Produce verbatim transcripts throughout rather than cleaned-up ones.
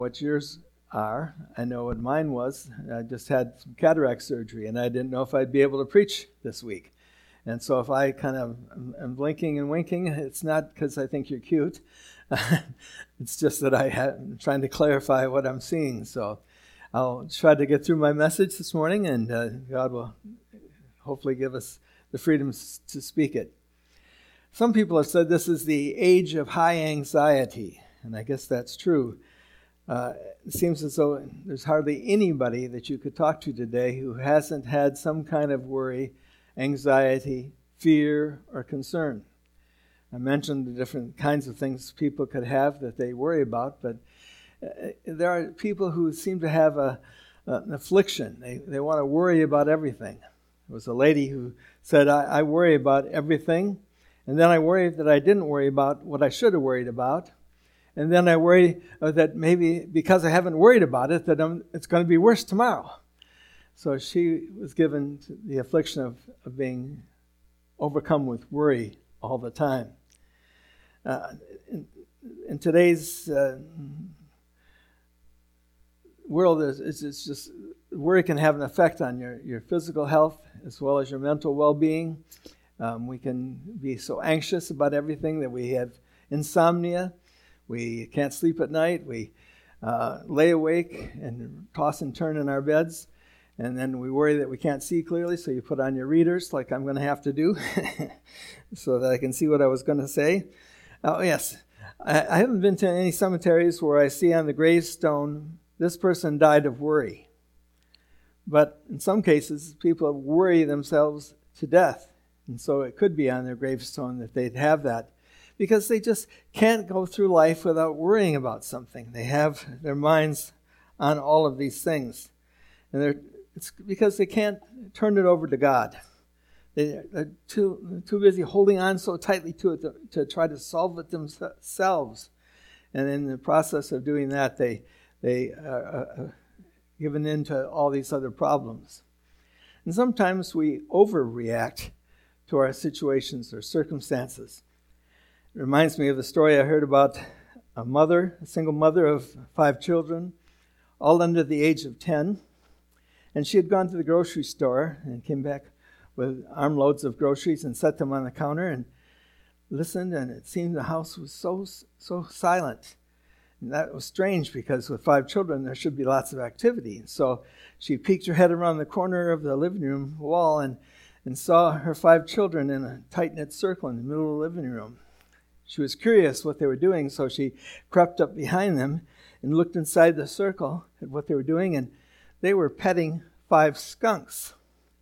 What yours are. I know what mine was. I just had some cataract surgery, and I didn't know if I'd be able to preach this week. And so if I kind of am blinking and winking, it's not because I think you're cute. It's just that I am trying to clarify what I'm seeing. So I'll try to get through my message this morning, and uh, God will hopefully give us the freedom to speak it. Some people have said this is the age of high anxiety, and I guess that's true. Uh, it seems as though there's hardly anybody that you could talk to today who hasn't had some kind of worry, anxiety, fear, or concern. I mentioned the different kinds of things people could have that they worry about, but uh, there are people who seem to have a, uh, an affliction. They, they want to worry about everything. There was a lady who said, I, I worry about everything, and then I worry that I didn't worry about what I should have worried about. And then I worry that maybe because I haven't worried about it, that I'm, it's going to be worse tomorrow. So she was given the affliction of, of being overcome with worry all the time. Uh, in, in today's uh, world, it's, it's just worry can have an effect on your, your physical health as well as your mental well-being. Um, we can be so anxious about everything that we have insomnia. We can't sleep at night. We uh, lay awake and toss and turn in our beds. And then we worry that we can't see clearly, so you put on your readers, like I'm going to have to do, so that I can see what I was going to say. Oh, yes. I, I haven't been to any cemeteries where I see on the gravestone, this person died of worry. But in some cases, people worry themselves to death. And so it could be on their gravestone that they'd have that, because they just can't go through life without worrying about something. They have their minds on all of these things. And they're, it's because they can't turn it over to God. They, they're too, too busy holding on so tightly to it to, to try to solve it themselves. And in the process of doing that, they, they are uh, given in to all these other problems. And sometimes we overreact to our situations or circumstances. It reminds me of the story I heard about a mother, a single mother of five children, all under the age of ten. And she had gone to the grocery store and came back with armloads of groceries and set them on the counter and listened, and it seemed the house was so, so silent. And that was strange because with five children, there should be lots of activity. And so she peeked her head around the corner of the living room wall and, and saw her five children in a tight-knit circle in the middle of the living room. She was curious what they were doing, so she crept up behind them and looked inside the circle at what they were doing, and they were petting five skunks.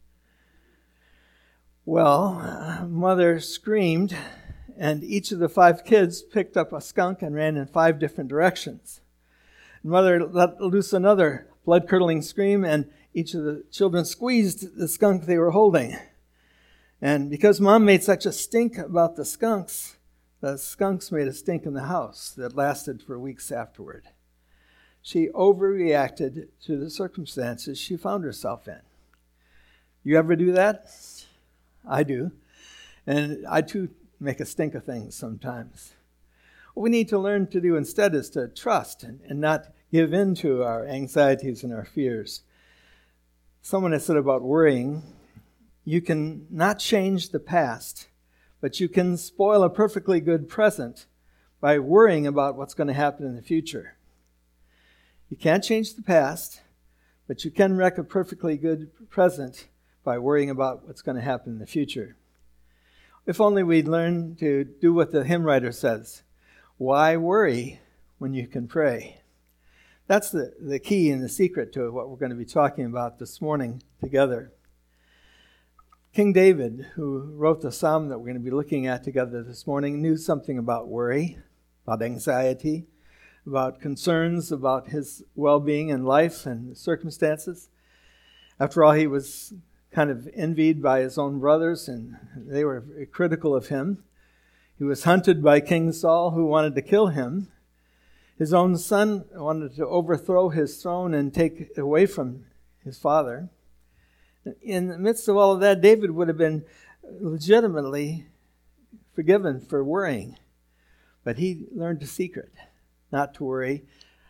Well, mother screamed, and each of the five kids picked up a skunk and ran in five different directions. Mother let loose another blood-curdling scream, and each of the children squeezed the skunk they were holding. And because Mom made such a stink about the skunks, the skunks made a stink in the house that lasted for weeks afterward. She overreacted to the circumstances she found herself in. You ever do that? I do. And I too make a stink of things sometimes. What we need to learn to do instead is to trust and, and not give in to our anxieties and our fears. Someone has said about worrying, you can not change the past, but you can spoil a perfectly good present by worrying about what's going to happen in the future. You can't change the past, but you can wreck a perfectly good present by worrying about what's going to happen in the future. If only we'd learn to do what the hymn writer says. Why worry when you can pray? That's the, the key and the secret to what we're going to be talking about this morning together. King David, who wrote the psalm that we're going to be looking at together this morning, knew something about worry, about anxiety, about concerns about his well-being in life and circumstances. After all, he was kind of envied by his own brothers, and they were critical of him. He was hunted by King Saul, who wanted to kill him. His own son wanted to overthrow his throne and take it away from his father. In the midst of all of that, David would have been legitimately forgiven for worrying. But he learned a secret, not to worry.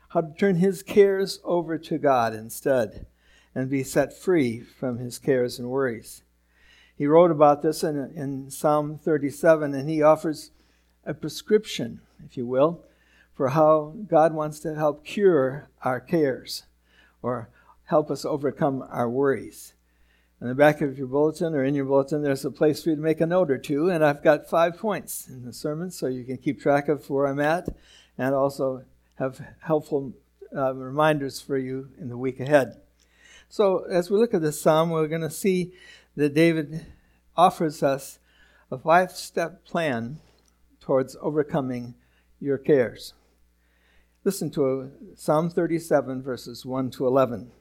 how to turn his cares over to God instead and be set free from his cares and worries. He wrote about this in, in Psalm thirty-seven, and he offers a prescription, if you will, for how God wants to help cure our cares or help us overcome our worries. In the back of your bulletin or in your bulletin, there's a place for you to make a note or two, and I've got five points in the sermon so you can keep track of where I'm at and also have helpful uh, reminders for you in the week ahead. So as we look at this psalm, we're going to see that David offers us a five-step plan towards overcoming your cares. Listen to Psalm thirty-seven, verses one to eleven.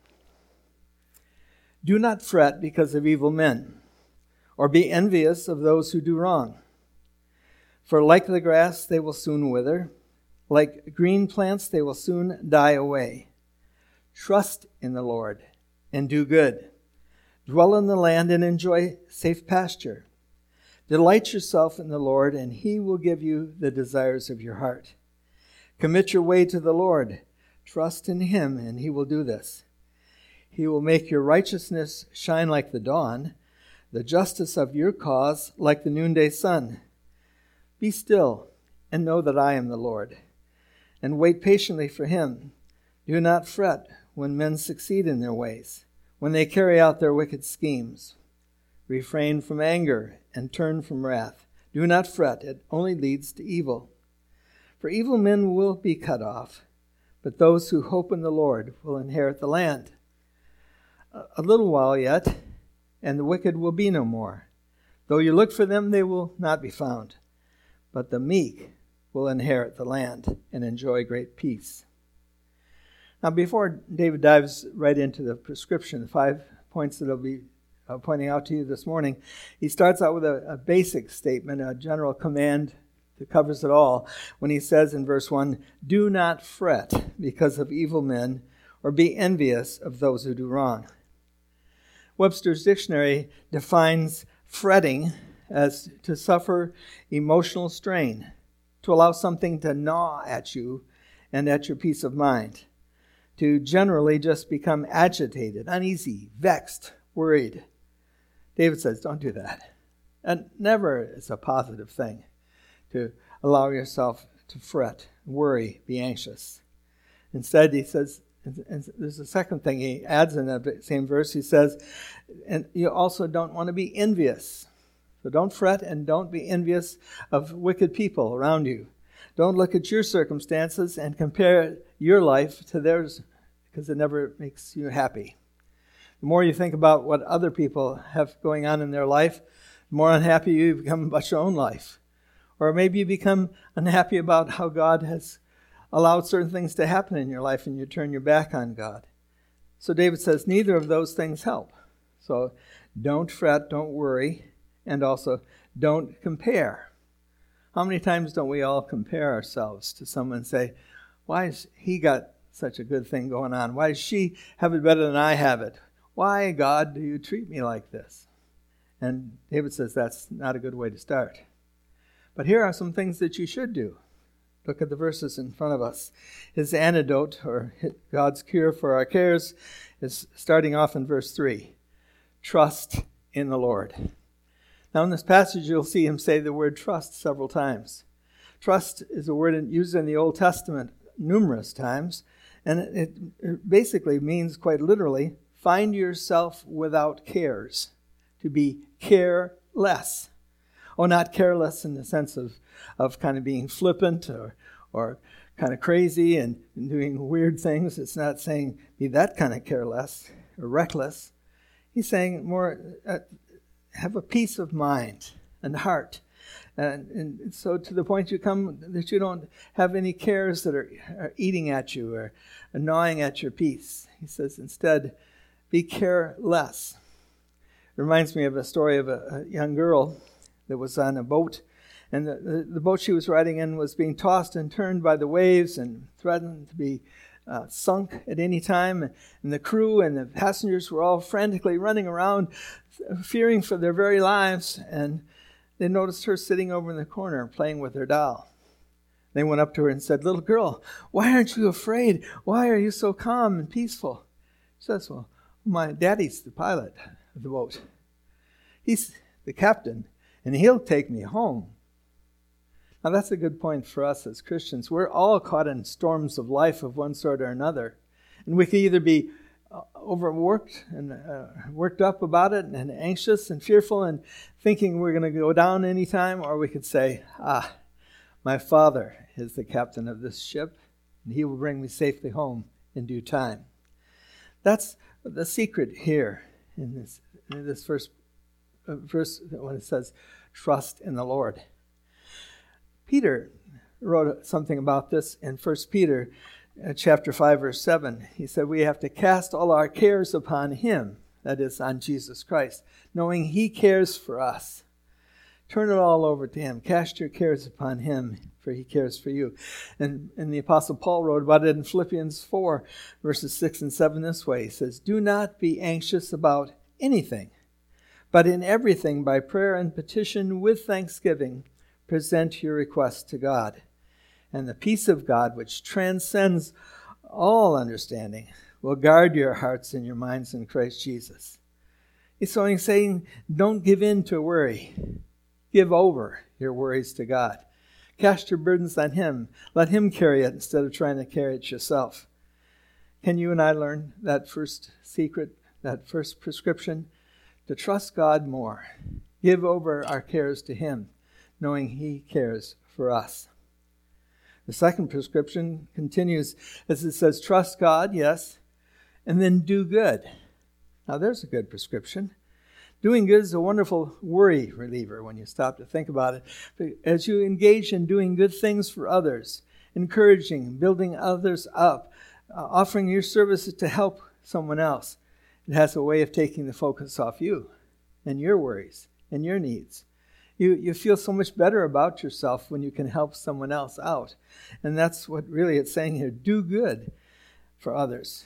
Do not fret because of evil men, or be envious of those who do wrong. For like the grass, they will soon wither. Like green plants, they will soon die away. Trust in the Lord and do good. Dwell in the land and enjoy safe pasture. Delight yourself in the Lord, and he will give you the desires of your heart. Commit your way to the Lord. Trust in him, and he will do this. He will make your righteousness shine like the dawn, the justice of your cause like the noonday sun. Be still and know that I am the Lord, and wait patiently for him. Do not fret when men succeed in their ways, when they carry out their wicked schemes. Refrain from anger and turn from wrath. Do not fret, it only leads to evil. For evil men will be cut off, but those who hope in the Lord will inherit the land. A little while yet, and the wicked will be no more. Though you look for them, they will not be found. But the meek will inherit the land and enjoy great peace. Now, before David dives right into the prescription, the five points that I'll be uh, pointing out to you this morning, he starts out with a, a basic statement, a general command that covers it all, when he says in verse one, do not fret because of evil men, or be envious of those who do wrong. Webster's dictionary defines fretting as to suffer emotional strain, to allow something to gnaw at you and at your peace of mind, to generally just become agitated, uneasy, vexed, worried. David says, don't do that. And never is a positive thing to allow yourself to fret, worry, be anxious. Instead, he says, and there's a second thing he adds in that same verse. He says, and you also don't want to be envious. So don't fret and don't be envious of wicked people around you. Don't look at your circumstances and compare your life to theirs, because it never makes you happy. The more you think about what other people have going on in their life, the more unhappy you become about your own life. Or maybe you become unhappy about how God has allowed certain things to happen in your life and you turn your back on God. So David says neither of those things help. So don't fret, don't worry, and also don't compare. How many times don't we all compare ourselves to someone and say, why has he got such a good thing going on? Why does she have it better than I have it? Why, God, do you treat me like this? And David says that's not a good way to start. But here are some things that you should do. Look at the verses in front of us. His antidote, or God's cure for our cares, is starting off in verse three. Trust in the Lord. Now in this passage, you'll see him say the word trust several times. Trust is a word used in the Old Testament numerous times, and it, it basically means, quite literally, find yourself without cares, to be careless. Oh, not careless in the sense of, of kind of being flippant or or kind of crazy and doing weird things. It's not saying be that kind of careless or reckless. He's saying more, uh, have a peace of mind and heart. And, and so to the point you come that you don't have any cares that are, are eating at you or, or gnawing at your peace. He says instead, be careless. It reminds me of a story of a, a young girl that was on a boat, and the, the, the boat she was riding in was being tossed and turned by the waves and threatened to be uh, sunk at any time. And the crew and the passengers were all frantically running around, fearing for their very lives. And they noticed her sitting over in the corner playing with her doll. They went up to her and said, "Little girl, why aren't you afraid? Why are you so calm and peaceful?" She says, "Well, my daddy's the pilot of the boat. He's the captain, and he'll take me home." Now that's a good point for us as Christians. We're all caught in storms of life of one sort or another. And we can either be overworked and uh, worked up about it and anxious and fearful and thinking we're going to go down anytime, or we could say, "Ah, my Father is the captain of this ship, and he will bring me safely home in due time." That's the secret here in this, in this first uh, verse when it says, "Trust in the Lord." Peter wrote something about this in First Peter uh, chapter five, verse seven. He said we have to cast all our cares upon him, that is, on Jesus Christ, knowing he cares for us. Turn it all over to him. Cast your cares upon him, for he cares for you. And, and the Apostle Paul wrote about it in Philippians four, verses six and seven this way. He says, "Do not be anxious about anything, but in everything by prayer and petition with thanksgiving, present your requests to God. And the peace of God, which transcends all understanding, will guard your hearts and your minds in Christ Jesus." So he's saying, don't give in to worry. Give over your worries to God. Cast your burdens on him. Let him carry it instead of trying to carry it yourself. Can you and I learn that first secret, that first prescription? To trust God more. Give over our cares to him, knowing he cares for us. The second prescription continues as it says, trust God, yes, and then do good. Now there's a good prescription. Doing good is a wonderful worry reliever when you stop to think about it. But as you engage in doing good things for others, encouraging, building others up, uh, offering your services to help someone else, it has a way of taking the focus off you and your worries and your needs. You you feel so much better about yourself when you can help someone else out. And that's what really it's saying here. Do good for others.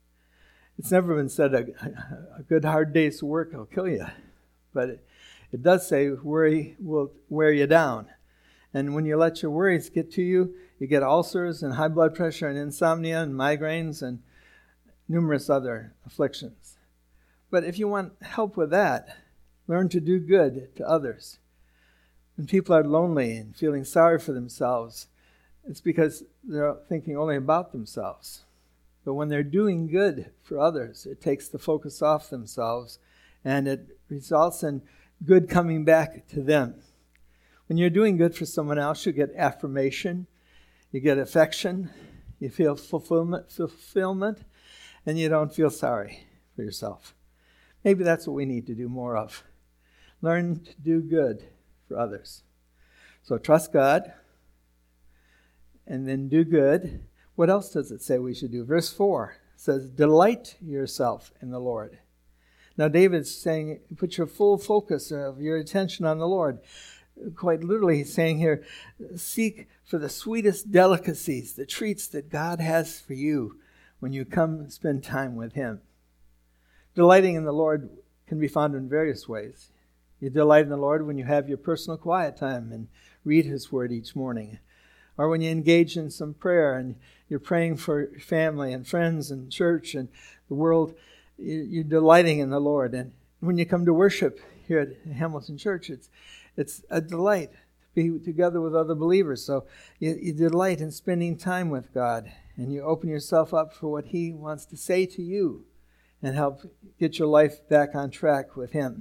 It's never been said a, a good hard day's work will kill you. But it, it does say worry will wear you down. And when you let your worries get to you, you get ulcers and high blood pressure and insomnia and migraines and numerous other afflictions. But if you want help with that, learn to do good to others. When people are lonely and feeling sorry for themselves, it's because they're thinking only about themselves. But when they're doing good for others, it takes the focus off themselves and it results in good coming back to them. When you're doing good for someone else, you get affirmation, you get affection, you feel fulfillment, fulfillment, and you don't feel sorry for yourself. Maybe that's what we need to do more of. Learn to do good for others. So trust God and then do good. What else does it say we should do? Verse four says, delight yourself in the Lord. Now David's saying, put your full focus of your attention on the Lord. Quite literally, he's saying here, seek for the sweetest delicacies, the treats that God has for you when you come and spend time with him. Delighting in the Lord can be found in various ways. You delight in the Lord when you have your personal quiet time and read his word each morning. Or when you engage in some prayer and you're praying for family and friends and church and the world, you're delighting in the Lord. And when you come to worship here at Hamilton Church, it's it's a delight to be together with other believers. So you, you delight in spending time with God and you open yourself up for what he wants to say to you and help get your life back on track with him.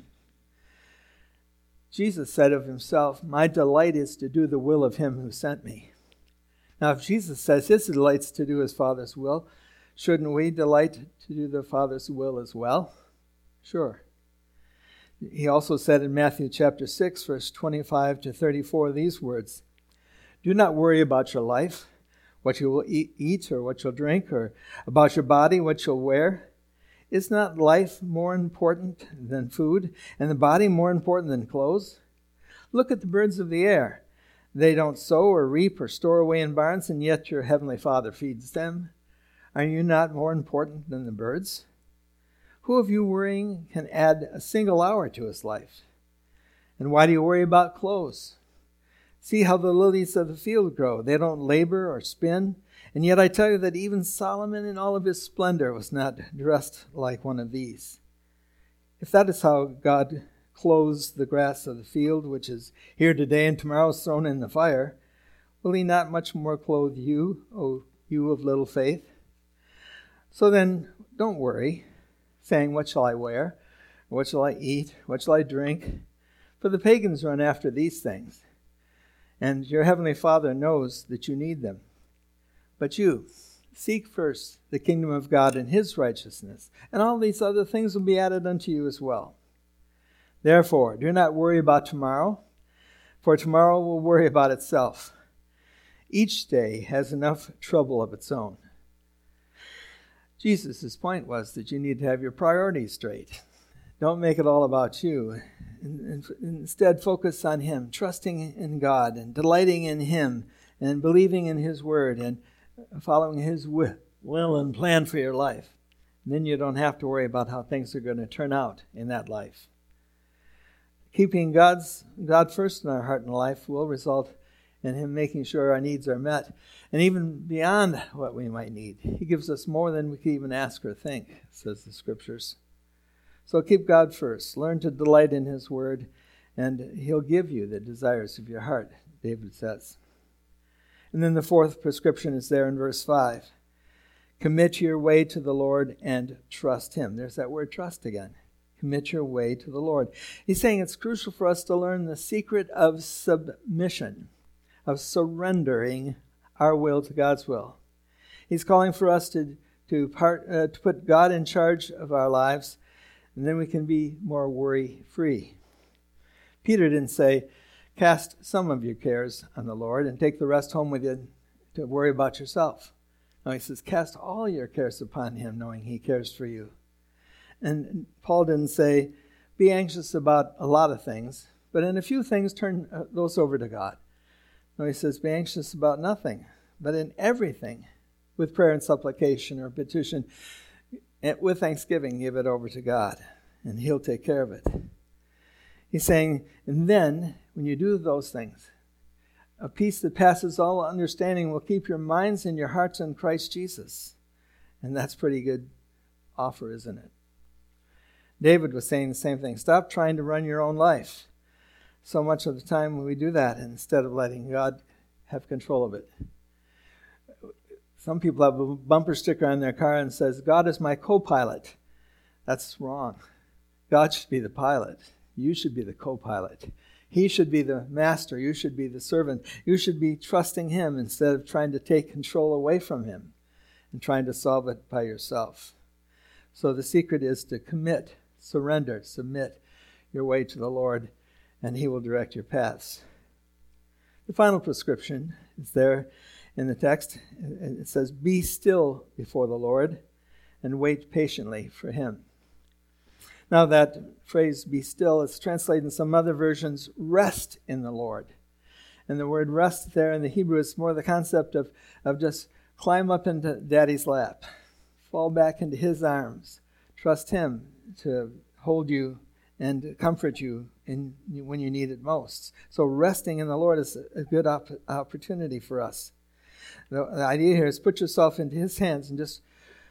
Jesus said of himself, my delight is to do the will of him who sent me. Now, if Jesus says his delight's to do his Father's will, shouldn't we delight to do the Father's will as well? Sure. He also said in Matthew chapter six, verse twenty-five to thirty-four, these words, do not worry about your life, what you will eat or what you'll drink, or about your body, what you'll wear. Is not life more important than food, and the body more important than clothes? Look at the birds of the air. They don't sow or reap or store away in barns, and yet your heavenly Father feeds them. Are you not more important than the birds? Who of you worrying can add a single hour to his life? And why do you worry about clothes? See how the lilies of the field grow. They don't labor or spin. And yet I tell you that even Solomon in all of his splendor was not dressed like one of these. If that is how God clothes the grass of the field, which is here today and tomorrow is thrown in the fire, will he not much more clothe you, O you of little faith? So then, don't worry, saying, what shall I wear? What shall I eat? What shall I drink? For the pagans run after these things, and your heavenly Father knows that you need them. But you, seek first the kingdom of God and his righteousness, and all these other things will be added unto you as well. Therefore, do not worry about tomorrow, for tomorrow will worry about itself. Each day has enough trouble of its own. Jesus' point was that you need to have your priorities straight. Don't make it all about you. Instead, focus on him, trusting in God and delighting in him and believing in his word and following his will and plan for your life. And then you don't have to worry about how things are going to turn out in that life. Keeping God's God first in our heart and life will result in him making sure our needs are met, and even beyond what we might need. He gives us more than we can even ask or think, says the Scriptures. So keep God first. Learn to delight in his word, and he'll give you the desires of your heart, David says. And then the fourth prescription is there in verse five. Commit your way to the Lord and trust him. There's that word trust again. Commit your way to the Lord. He's saying it's crucial for us to learn the secret of submission, of surrendering our will to God's will. He's calling for us to to, part, uh, to put God in charge of our lives, and then we can be more worry-free. Peter didn't say, cast some of your cares on the Lord and take the rest home with you to worry about yourself. No, he says, cast all your cares upon him, knowing he cares for you. And Paul didn't say, be anxious about a lot of things, but in a few things, turn those over to God. No, he says, be anxious about nothing, but in everything, with prayer and supplication or petition, with thanksgiving, give it over to God, and he'll take care of it. He's saying, and then, when you do those things, a peace that passes all understanding will keep your minds and your hearts in Christ Jesus. And that's a pretty good offer, isn't it? David was saying the same thing. Stop trying to run your own life. So much of the time we do that instead of letting God have control of it. Some people have a bumper sticker on their car and says, God is my co-pilot. That's wrong. God should be the pilot. You should be the co-pilot. He should be the master. You should be the servant. You should be trusting him instead of trying to take control away from him and trying to solve it by yourself. So the secret is to commit, surrender, submit your way to the Lord, and he will direct your paths. The final prescription is there in the text. It says, be still before the Lord and wait patiently for him. Now that phrase, be still, is translated in some other versions, rest in the Lord. And the word rest there in the Hebrew is more the concept of, of just climb up into Daddy's lap, fall back into his arms, trust him to hold you and comfort you in, when you need it most. So resting in the Lord is a good op- opportunity for us. The, the idea here is put yourself into his hands and just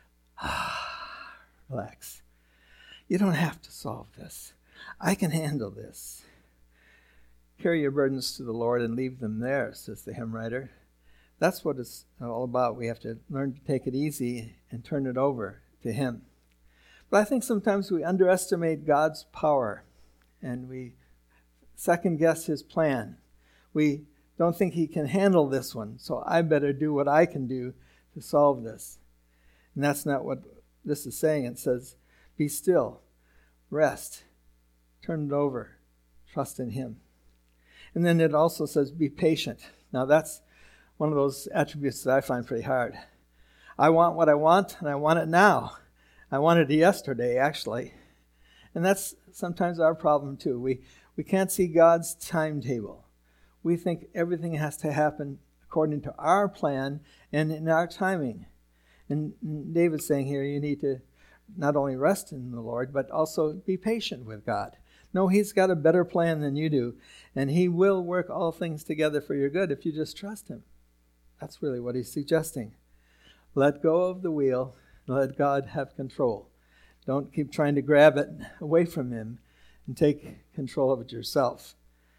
ah, relax. You don't have to solve this. I can handle this. Carry your burdens to the Lord and leave them there, says the hymn writer. That's what it's all about. We have to learn to take it easy and turn it over to him. But I think sometimes we underestimate God's power and we second guess his plan. We don't think he can handle this one, so I better do what I can do to solve this. And that's not what this is saying. It says, be still, rest, turn it over, trust in him. And then it also says, be patient. Now that's one of those attributes that I find pretty hard. I want what I want, and I want it now. I wanted it yesterday, actually. And that's sometimes our problem, too. We, we can't see God's timetable. We think everything has to happen according to our plan and in our timing. And David's saying here, you need to not only rest in the Lord, but also be patient with God. No, he's got a better plan than you do, and he will work all things together for your good if you just trust him. That's really what he's suggesting. Let go of the wheel, and let God have control. Don't keep trying to grab it away from him and take control of it yourself.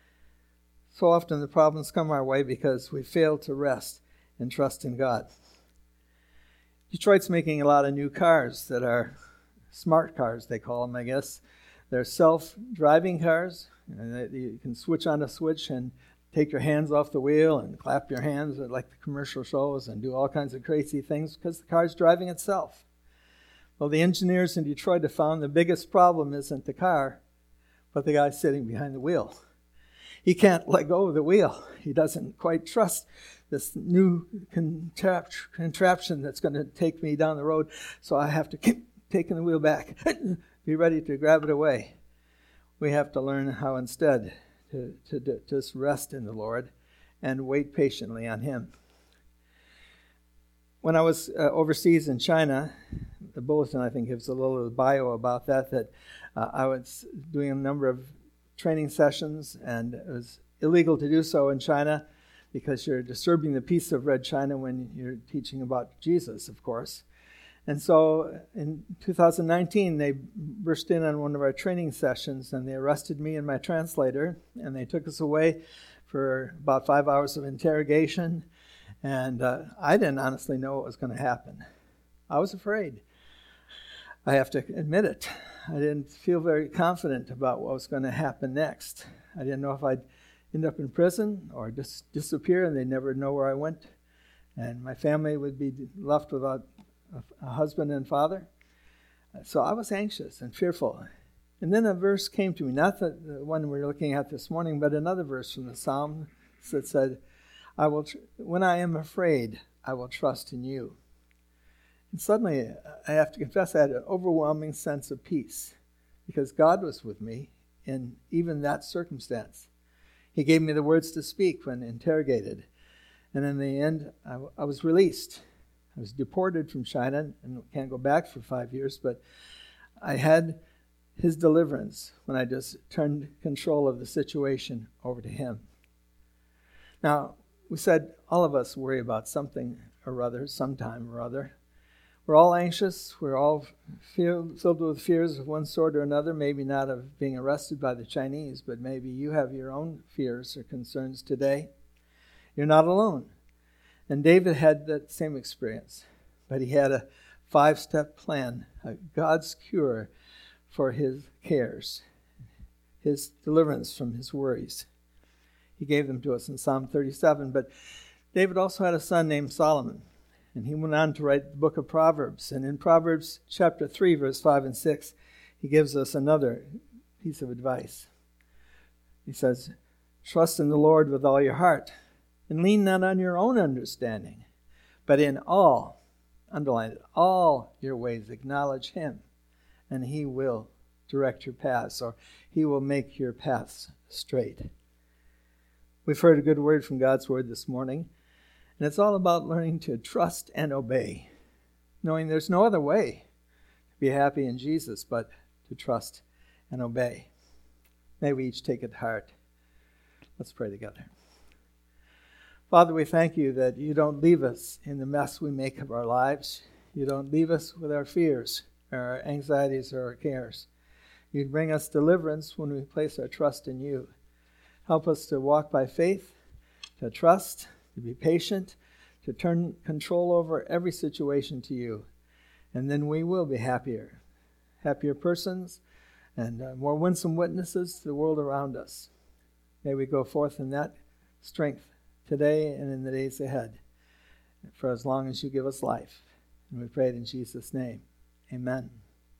So often the problems come our way because we fail to rest and trust in God. Detroit's making a lot of new cars that are smart cars, they call them, I guess. They're self-driving cars. You can switch on a switch and take your hands off the wheel and clap your hands like the commercial shows and do all kinds of crazy things because the car's driving itself. Well, the engineers in Detroit have found the biggest problem isn't the car, but the guy sitting behind the wheel. He can't let go of the wheel. He doesn't quite trust this new contrap- contraption that's going to take me down the road, so I have to keep taking the wheel back, be ready to grab it away. We have to learn how instead to, to, to just rest in the Lord and wait patiently on him. When I was uh, overseas in China, the bulletin, I think, gives a little bio about that, that uh, I was doing a number of training sessions, and it was illegal to do so in China because you're disturbing the peace of Red China when you're teaching about Jesus, of course. And so in two thousand nineteen, they burst in on one of our training sessions, and they arrested me and my translator, and they took us away for about five hours of interrogation. And uh, I didn't honestly know what was going to happen. I was afraid. I have to admit it. I didn't feel very confident about what was going to happen next. I didn't know if I'd end up in prison or just disappear and they'd never know where I went. And my family would be left without a husband and father. So I was anxious and fearful. And then a verse came to me, not the, the one we're looking at this morning, but another verse from the Psalm that said, "I will, tr- when I am afraid, I will trust in you." And suddenly, I have to confess, I had an overwhelming sense of peace because God was with me in even that circumstance. He gave me the words to speak when interrogated. And in the end, I, w- I was released. I was deported from China and can't go back for five years, but I had his deliverance when I just turned control of the situation over to him. Now, we said all of us worry about something or other, sometime or other. We're all anxious. We're all feel, filled with fears of one sort or another, maybe not of being arrested by the Chinese, but maybe you have your own fears or concerns today. You're not alone. And David had that same experience, but he had a five-step plan, a God's cure for his cares, his deliverance from his worries. He gave them to us in Psalm thirty-seven, but David also had a son named Solomon, and he went on to write the book of Proverbs. And in Proverbs chapter three, verse five and six, he gives us another piece of advice. He says, "Trust in the Lord with all your heart, and lean not on your own understanding, but in all," underline it, "all your ways acknowledge him, and he will direct your paths," or he will make your paths straight. We've heard a good word from God's word this morning, and it's all about learning to trust and obey, knowing there's no other way to be happy in Jesus but to trust and obey. May we each take it to heart. Let's pray together. Father, we thank you that you don't leave us in the mess we make of our lives. You don't leave us with our fears, or our anxieties, or our cares. You bring us deliverance when we place our trust in you. Help us to walk by faith, to trust, to be patient, to turn control over every situation to you. And then we will be happier, happier persons, and uh, more winsome witnesses to the world around us. May we go forth in that strength today and in the days ahead, for as long as you give us life. And we pray it in Jesus' name. Amen.